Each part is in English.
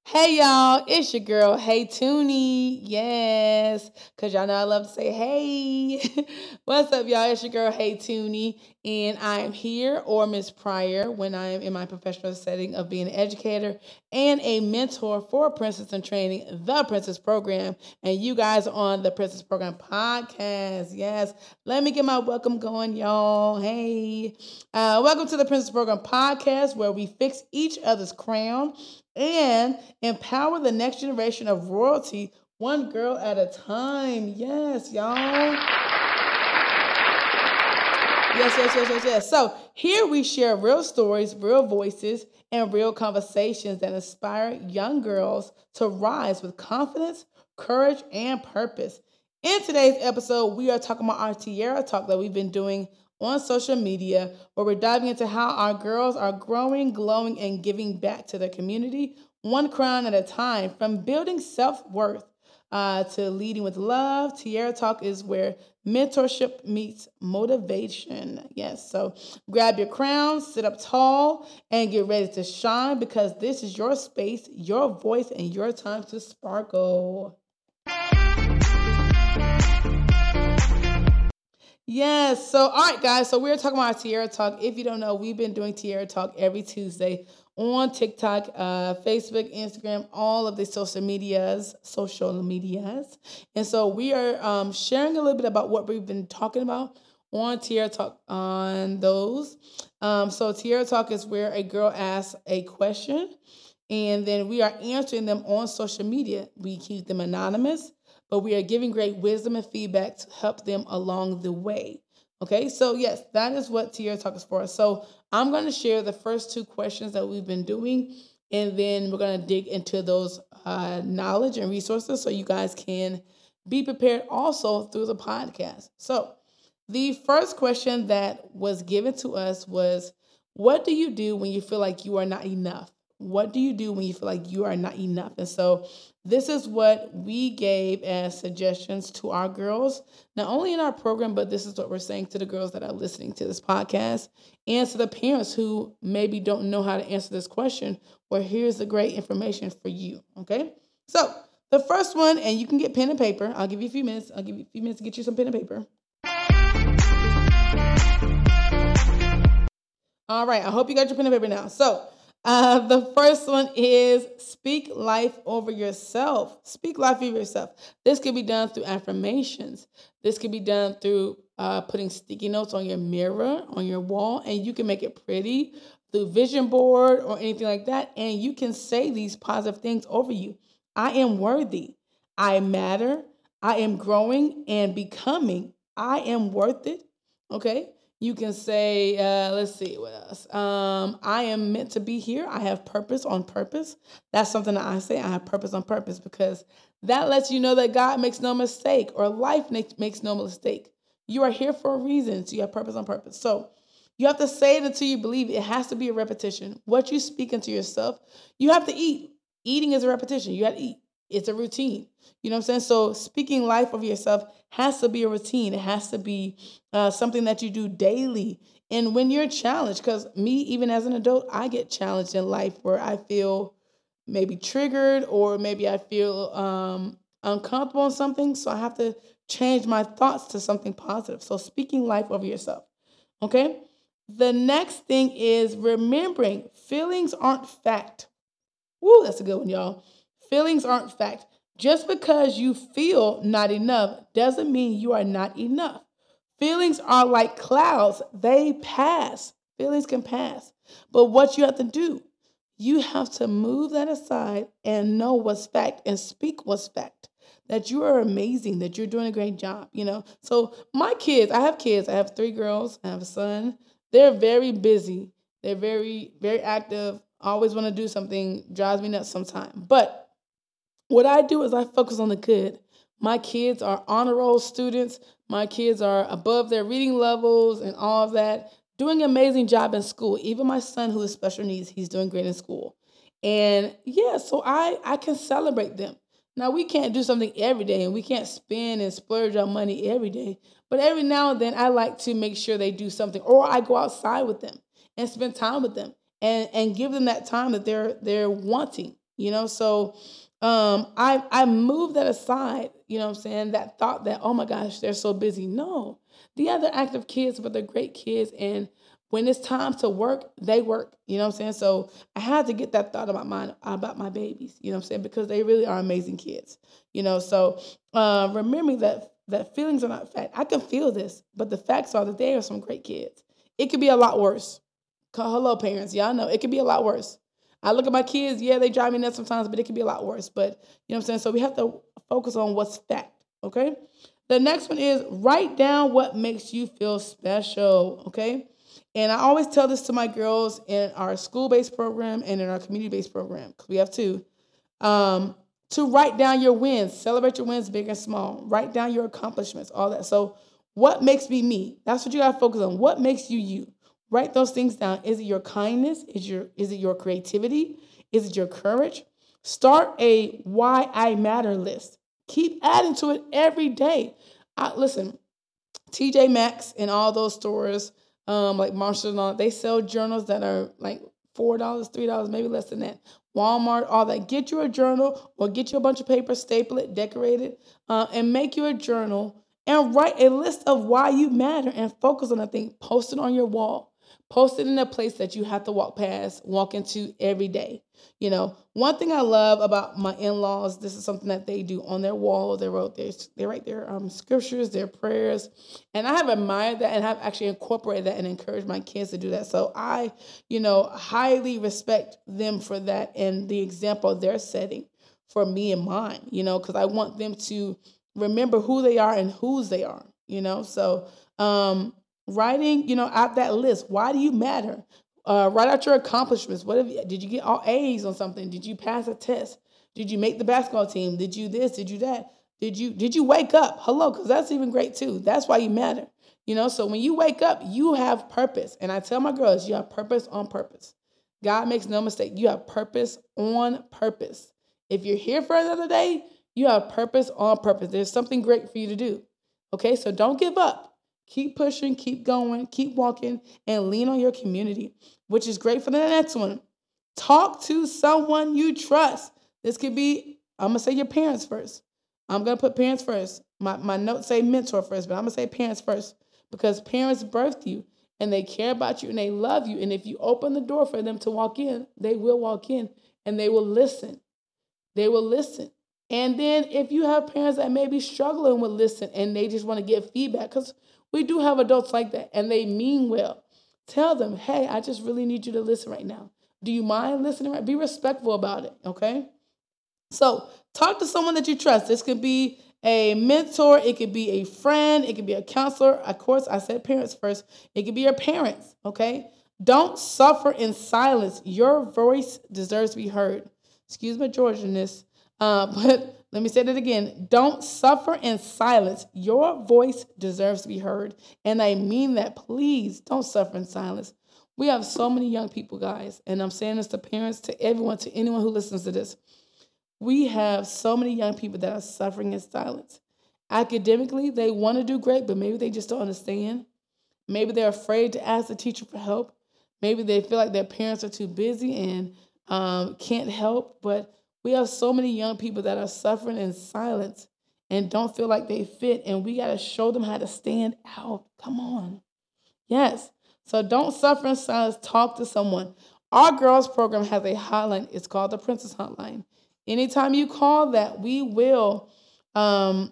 Hey y'all, it's your girl, Hey Toonie. Yes, because y'all know I love to say hey. What's up, y'all? It's your girl, Hey Toonie, and I am here, or Miss Pryor, when I am in my professional setting of being an educator and a mentor for Princess in Training, the Princess Program. And you guys are on the Princess Program podcast. Yes, let me get my welcome going, y'all. Hey, welcome to the Princess Program podcast, where we fix each other's crown and empower the next generation of royalty one girl at a time. Yes, y'all. Yes. So here we share real stories, real voices, and real conversations that inspire young girls to rise with confidence, courage, and purpose. In today's episode, we are talking about our Tierra Talk that we've been doing on social media, where we're diving into how our girls are growing, glowing, and giving back to their community, one crown at a time, from building self worth to leading with love. Tierra Talk is where mentorship meets motivation. Yes, so grab your crown, sit up tall, and get ready to shine, because this is your space, your voice, and your time to sparkle. Yes. So, all right, guys. So, we're talking about our Tierra Talk. If you don't know, we've been doing Tierra Talk every Tuesday on TikTok, Facebook, Instagram, all of the social medias. And so, we are sharing a little bit about what we've been talking about on Tierra Talk on those. So, Tierra Talk is where a girl asks a question, and then we are answering them on social media. We keep them anonymous, but we are giving great wisdom and feedback to help them along the way. Okay, so yes, that is what Tierra Talk is for. So I'm going to share the first two questions that we've been doing, and then we're going to dig into those knowledge and resources so you guys can be prepared also through the podcast. So the first question that was given to us was, what do you do when you feel like you are not enough? What do you do when you feel like you are not enough? And so this is what we gave as suggestions to our girls, not only in our program, but this is what we're saying to the girls that are listening to this podcast and to the parents who maybe don't know how to answer this question. Well, here's the great information for you. Okay. So the first one, and you can get pen and paper. I'll give you a few minutes. I'll give you a few minutes to get you some pen and paper. All right. I hope you got your pen and paper now. So the first one is speak life over yourself. Speak life over yourself. This can be done through affirmations. This can be done through putting sticky notes on your mirror, on your wall, and you can make it pretty through vision board or anything like that. And you can say these positive things over you. I am worthy. I matter. I am growing and becoming. I am worth it. Okay. You can say, let's see, what else? I am meant to be here. I have purpose on purpose. That's something that I say. I have purpose on purpose, because that lets you know that God makes no mistake, or life makes no mistake. You are here for a reason. So you have purpose on purpose. So you have to say it until you believe it. It has to be a repetition. What you speak into yourself, you have to eat. Eating is a repetition. You have to eat. It's a routine. You know what I'm saying? So speaking life of yourself has to be a routine. It has to be something that you do daily. And when you're challenged, because me, even as an adult, I get challenged in life where I feel maybe triggered, or maybe I feel uncomfortable in something. So I have to change my thoughts to something positive. So speaking life over yourself. Okay. The next thing is remembering feelings aren't fact. Woo, that's a good one, y'all. Feelings aren't fact. Just because you feel not enough doesn't mean you are not enough. Feelings are like clouds, they pass. Feelings can pass. But what you have to do, you have to move that aside and know what's fact and speak what's fact. That you are amazing, that you're doing a great job, you know. So my kids, I have kids. I have three girls, I have a son. They're very busy. They're very, very active. Always want to do something, drives me nuts sometimes. But what I do is I focus on the good. My kids are honor roll students. My kids are above their reading levels and all of that, doing an amazing job in school. Even my son, who has special needs, he's doing great in school. And yeah, so I can celebrate them. Now, we can't do something every day, and we can't spend and splurge our money every day. But every now and then, I like to make sure they do something, or I go outside with them and spend time with them, and give them that time that they're wanting. So I moved that aside, what I'm saying, that thought that, oh my gosh, they're so busy. No. They're active kids, but they're great kids. And when it's time to work, they work. You know what I'm saying? So I had to get that thought about my babies, you know what I'm saying? Because they really are amazing kids. So remembering that feelings are not fact. I can feel this, but the facts are that they are some great kids. It could be a lot worse. Hello, parents. Y'all know it could be a lot worse. I look at my kids, yeah, they drive me nuts sometimes, but it can be a lot worse. But you know what I'm saying? So we have to focus on what's fact, okay? The next one is write down what makes you feel special, okay? And I always tell this to my girls in our school-based program and in our community-based program, because we have two, to write down your wins. Celebrate your wins, big and small. Write down your accomplishments, all that. So what makes me me? That's what you got to focus on. What makes you you? Write those things down. Is it your kindness? Is it your creativity? Is it your courage? Start a why I matter list. Keep adding to it every day. Listen, TJ Maxx and all those stores, like Marshall and all, they sell journals that are like $4, $3, maybe less than that. Walmart, all that. Get you a journal or get you a bunch of paper, staple it, decorate it, and make you a journal and write a list of why you matter and focus on that thing. Post it on your wall. Post it in a place that you have to walk into every day. One thing I love about my in-laws, this is something that they do on their wall. They write their scriptures, their prayers, and I have admired that and have actually incorporated that and encouraged my kids to do that. So I, highly respect them for that and the example they're setting for me and mine. Because I want them to remember who they are and whose they are. So writing, out that list. Why do you matter? Write out your accomplishments. Did you get all A's on something? Did you pass a test? Did you make the basketball team? Did you this? Did you that? Did you wake up? Hello, because that's even great too. That's why you matter. So when you wake up, you have purpose. And I tell my girls, you have purpose on purpose. God makes no mistake. You have purpose on purpose. If you're here for another day, you have purpose on purpose. There's something great for you to do. Okay, so don't give up. Keep pushing, keep going, keep walking, and lean on your community, which is great for the next one. Talk to someone you trust. This could be, I'm going to say your parents first. I'm going to put parents first. My notes say mentor first, but I'm going to say parents first because parents birthed you and they care about you and they love you. And if you open the door for them to walk in, they will walk in and they will listen. They will listen. And then if you have parents that may be struggling with listen and they just want to get feedback, because we do have adults like that and they mean well, tell them, hey, I just really need you to listen right now. Do you mind listening? Right? Be respectful about it, okay? So talk to someone that you trust. This could be a mentor. It could be a friend. It could be a counselor. Of course, I said parents first. It could be your parents, okay? Don't suffer in silence. Your voice deserves to be heard. Excuse my Georgianness, but let me say that again. Don't suffer in silence. Your voice deserves to be heard. And I mean that. Please don't suffer in silence. We have so many young people, guys. And I'm saying this to parents, to everyone, to anyone who listens to this. We have so many young people that are suffering in silence. Academically, they want to do great, but maybe they just don't understand. Maybe they're afraid to ask the teacher for help. Maybe they feel like their parents are too busy and can't help. But we have so many young people that are suffering in silence and don't feel like they fit. And we got to show them how to stand out. Come on. Yes. So don't suffer in silence. Talk to someone. Our girls program has a hotline. It's called the Princess Hotline. Anytime you call that, we will answer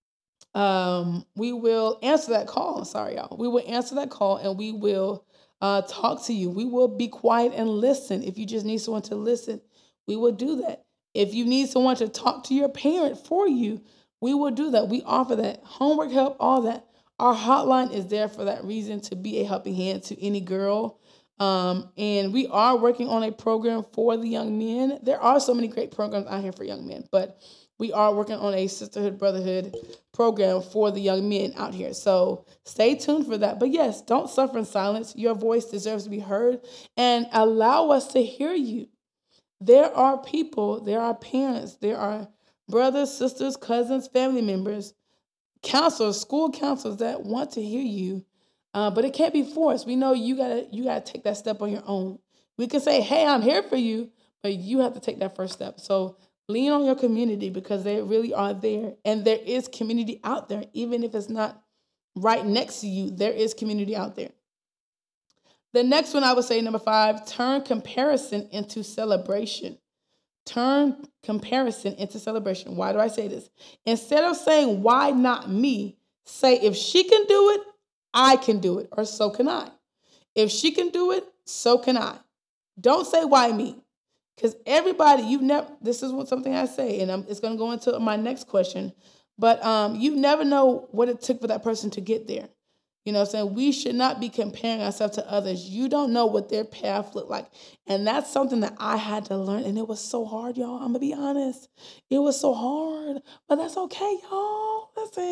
that call. Sorry, y'all. We will answer that call and we will talk to you. We will be quiet and listen. If you just need someone to listen, we will do that. If you need someone to talk to your parent for you, we will do that. We offer that. Homework help, all that. Our hotline is there for that reason, to be a helping hand to any girl. And we are working on a program for the young men. There are so many great programs out here for young men, but we are working on a sisterhood, brotherhood program for the young men out here. So stay tuned for that. But yes, don't suffer in silence. Your voice deserves to be heard and allow us to hear you. There are people, there are parents, there are brothers, sisters, cousins, family members, counselors, school counselors that want to hear you, but it can't be forced. We know you gotta take that step on your own. We can say, hey, I'm here for you, but you have to take that first step. So lean on your community because they really are there. And there is community out there. Even if it's not right next to you, there is community out there. The next one I would say, number 5, turn comparison into celebration. Turn comparison into celebration. Why do I say this? Instead of saying, why not me? Say, if she can do it, I can do it, or so can I. If she can do it, so can I. Don't say, why me? Because everybody, this is something I say, and it's going to go into my next question, but you never know what it took for that person to get there. You know what I'm saying? We should not be comparing ourselves to others. You don't know what their path looked like. And that's something that I had to learn. And it was so hard, y'all. I'm going to be honest. It was so hard. But that's okay, y'all.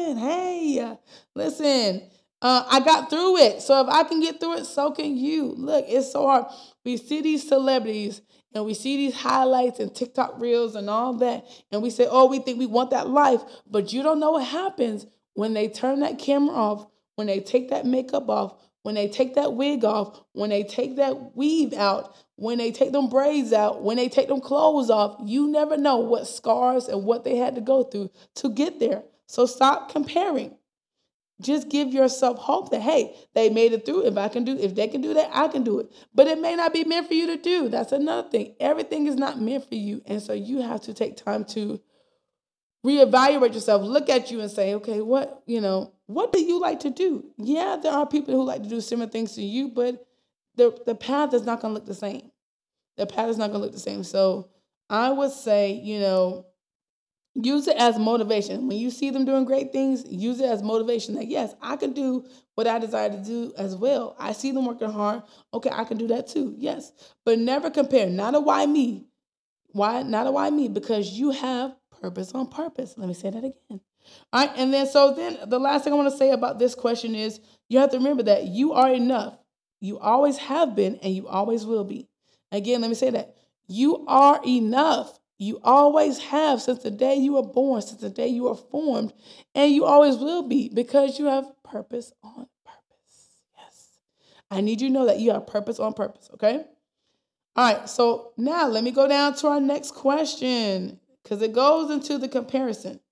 Listen. I got through it. So if I can get through it, so can you. Look, it's so hard. We see these celebrities and we see these highlights and TikTok reels and all that. And we say, oh, we think we want that life. But you don't know what happens when they turn that camera off, when they take that makeup off, when they take that wig off, when they take that weave out, when they take them braids out, when they take them clothes off. You never know what scars and what they had to go through to get there. So stop comparing. Just give yourself hope that, hey, they made it through. If they can do that, I can do it. But it may not be meant for you to do. That's another thing. Everything is not meant for you. And so you have to take time to reevaluate yourself, look at you and say, okay, what do you like to do? Yeah, there are people who like to do similar things to you, but the path is not going to look the same. The path is not going to look the same. So I would say, use it as motivation. When you see them doing great things, use it as motivation that, yes, I can do what I desire to do as well. I see them working hard. Okay, I can do that too. Yes. But never compare. Not a why me. Why? Not a why me, because you have purpose on purpose. Let me say that again. All right. And then the last thing I want to say about this question is you have to remember that you are enough. You always have been and you always will be. Again, let me say that. You are enough. You always have since the day you were born, since the day you were formed, and you always will be because you have purpose on purpose. Yes. I need you to know that you have purpose on purpose, okay? All right, so now let me go down to our next question because it goes into the comparison.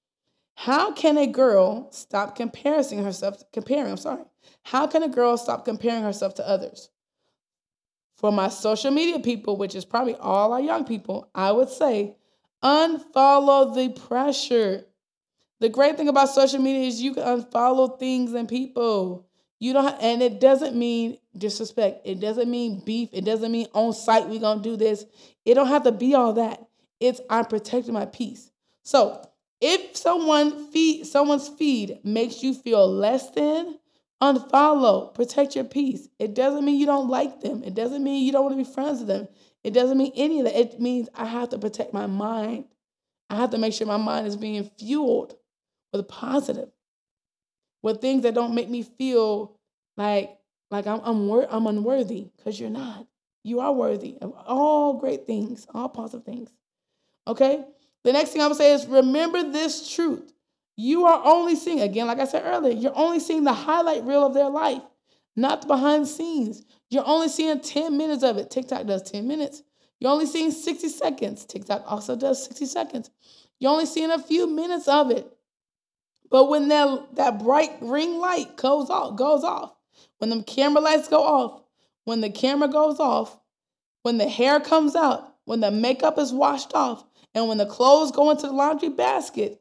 How can a girl stop comparing herself? How can a girl stop comparing herself to others? For my social media people, which is probably all our young people, I would say unfollow the pressure. The great thing about social media is you can unfollow things and people. And it doesn't mean disrespect. It doesn't mean beef. It doesn't mean on site we're gonna do this. It don't have to be all that. It's I'm protecting my peace. So if someone's feed makes you feel less than, unfollow. Protect your peace. It doesn't mean you don't like them. It doesn't mean you don't want to be friends with them. It doesn't mean any of that. It means I have to protect my mind. I have to make sure my mind is being fueled with positive, with things that don't make me feel like I'm unworthy, because you're not. You are worthy of all great things, all positive things. Okay? The next thing I would say is remember this truth. You are only seeing, again, like I said earlier, you're only seeing the highlight reel of their life, not the behind the scenes. You're only seeing 10 minutes of it. TikTok does 10 minutes. You're only seeing 60 seconds. TikTok also does 60 seconds. You're only seeing a few minutes of it. But when that bright green light goes off, when the camera lights go off, when the camera goes off, when the hair comes out, when the makeup is washed off, and when the clothes go into the laundry basket,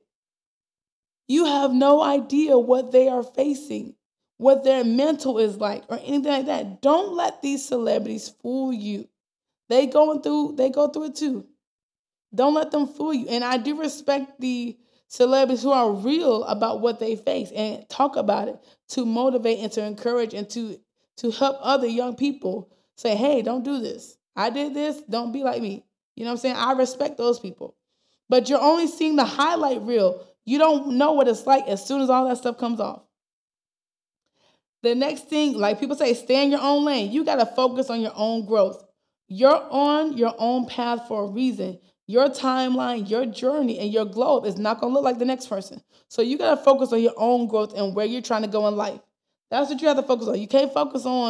you have no idea what they are facing, what their mental is like, or anything like that. Don't let these celebrities fool you. They go through it too. Don't let them fool you. And I do respect the celebrities who are real about what they face and talk about it to motivate and to encourage and to help other young people say, hey, don't do this. I did this. Don't be like me. You know what I'm saying? I respect those people. But you're only seeing the highlight reel. You don't know what it's like as soon as all that stuff comes off. The next thing, like people say, stay in your own lane. You got to focus on your own growth. You're on your own path for a reason. Your timeline, your journey, and your globe is not going to look like the next person. So you got to focus on your own growth and where you're trying to go in life. That's what you have to focus on. You can't focus on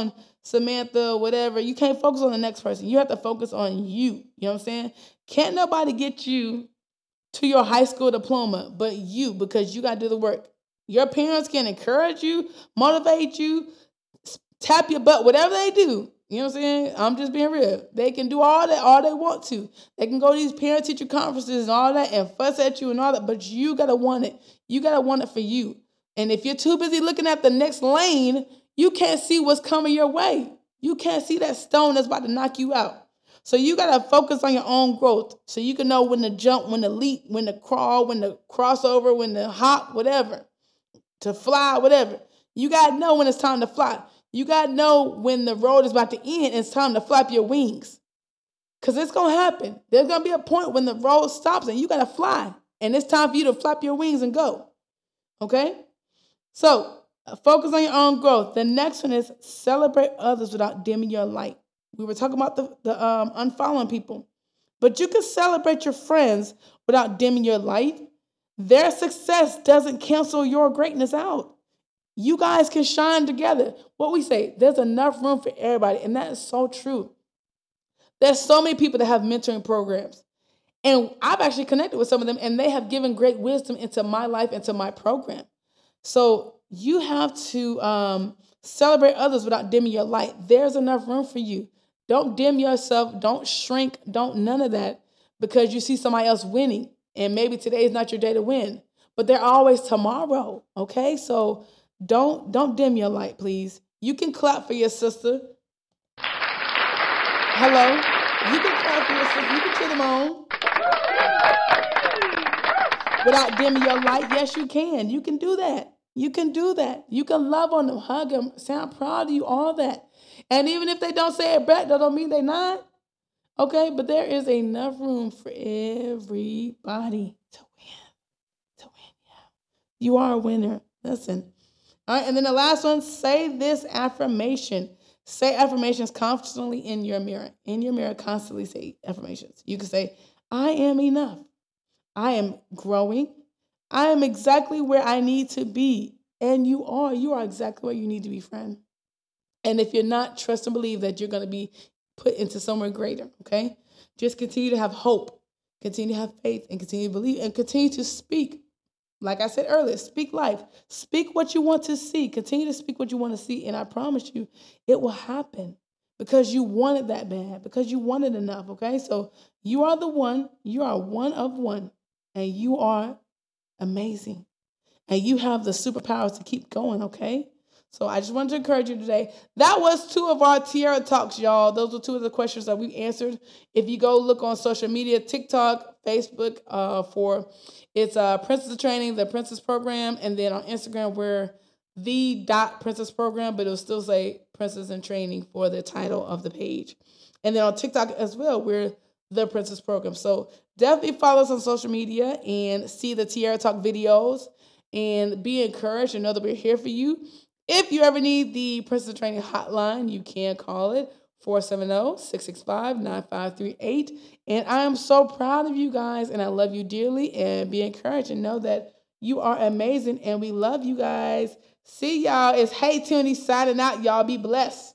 Samantha, whatever. You can't focus on the next person. You have to focus on you. You know what I'm saying? Can't nobody get you to your high school diploma but you, because you got to do the work. Your parents can encourage you, motivate you, tap your butt, whatever they do. You know what I'm saying? I'm just being real. They can do all that, all they want to. They can go to these parent-teacher conferences and all that and fuss at you and all that, but you got to want it. You got to want it for you. And if you're too busy looking at the next lane, you can't see what's coming your way. You can't see that stone that's about to knock you out. So you got to focus on your own growth so you can know when to jump, when to leap, when to crawl, when to crossover, when to hop, whatever, to fly, whatever. You got to know when it's time to fly. You got to know when the road is about to end and it's time to flap your wings. Because it's going to happen. There's going to be a point when the road stops and you got to fly. And it's time for you to flap your wings and go. Okay? So focus on your own growth. The next one is celebrate others without dimming your light. We were talking about the unfollowing people. But you can celebrate your friends without dimming your light. Their success doesn't cancel your greatness out. You guys can shine together. What we say, there's enough room for everybody. And that is so true. There's so many people that have mentoring programs. And I've actually connected with some of them, and they have given great wisdom into my life, into my program. So you have to celebrate others without dimming your light. There's enough room for you. Don't dim yourself. Don't shrink. Don't none of that because you see somebody else winning. And maybe today is not your day to win. But they're always tomorrow, okay? So don't dim your light, please. You can clap for your sister. Hello? You can clap for your sister. You can cheer them on. Without dimming your light, yes, you can. You can do that. You can do that. You can love on them, hug them, say, I'm proud of you, all that. And even if they don't say it back, that don't mean they're not. Okay, but there is enough room for everybody to win. Yeah. You are a winner. Listen. All right, and then the last one, say this affirmation. Say affirmations constantly in your mirror. In your mirror, constantly say affirmations. You can say, I am enough. I am growing. I am exactly where I need to be. And you are. You are exactly where you need to be, friend. And if you're not, trust and believe that you're going to be put into somewhere greater, okay? Just continue to have hope, continue to have faith, and continue to believe, and continue to speak. Like I said earlier, speak life. Speak what you want to see. Continue to speak what you want to see, and I promise you, it will happen because you want it that bad, because you want it enough, okay? So you are the one. You are one of one, and you are amazing. And you have the superpowers to keep going, okay? So I just wanted to encourage you today. That was 2 of our Tiara Talks, y'all. Those were 2 of the questions that we answered. If you go look on social media, TikTok, Facebook, for it's Princess of Training, the Princess Program, and then on Instagram, we're the Princess Program, but it'll still say Princess in Training for the title of the page. And then on TikTok as well, we're the Princess Program. So definitely follow us on social media and see the Tiara Talk videos and be encouraged and know that we're here for you. If you ever need the Princess Training hotline, you can call it 470-665-9538. And I am so proud of you guys, and I love you dearly, and be encouraged and know that you are amazing, and we love you guys. See y'all. It's Hey Toonie signing out. Y'all be blessed.